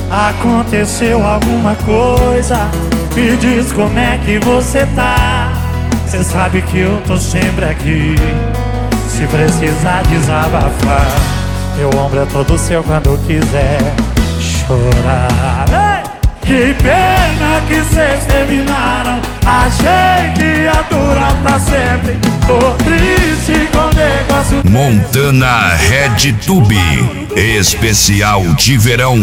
Aconteceu alguma coisa? Me diz como é que você tá. Cê sabe que eu tô sempre aqui, se precisar desabafar. Meu ombro é todo seu quando quiser chorar. Ei! Que pena que cês terminaram. Achei que ia durar pra sempre. Tô triste com o negócio. Montana Red Tube Especial de Verão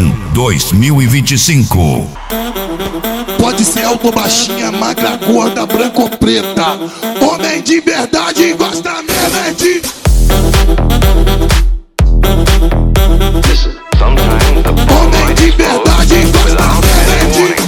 2025. Pode ser alto, baixinha, magra, gorda, branca ou preta. Homem de verdade gosta mesmo de... Homem de verdade gosta mesmo de...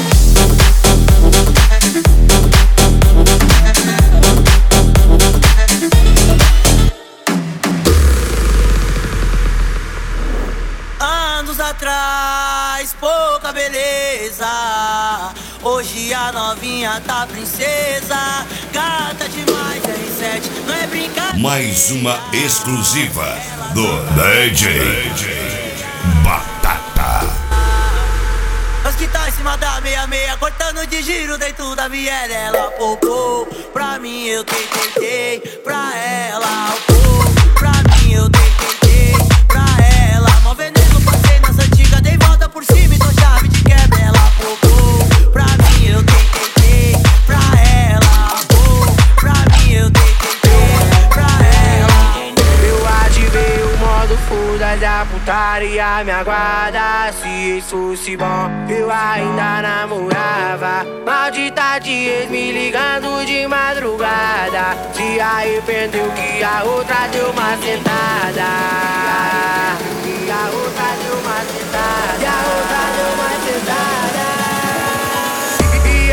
Anos atrás, pouca beleza. Hoje a novinha tá princesa. Gata demais, R7, não é brincadeira. Mais uma exclusiva do DJ Batata. Os que tá em cima da 66, cortando de giro dentro da viela. Ela poupou, pra mim eu tentei, pra ela pra mim eu tentei, pra ela. Mó veneno, passei nas antigas, dei volta por cima e dou chave de quebra. Ela poupou, pra mim eu tentei, pra ela pra mim eu tentei, pra ela. Eu ativei o modo foda da putaria, me aguarda. Se isso fosse bom, eu ainda namorava. Maldita de ex me ligando de madrugada. Se arrependeu que a outra deu uma sentada. Que a outra deu uma sentada. E a outra deu uma sentada. E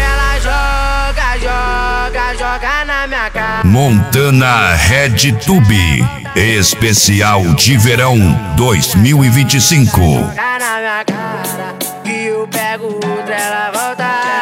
ela joga na minha cara. Montana Red Tube Especial de Verão 2025. Tá na minha cara. E eu pego outra, ela volta.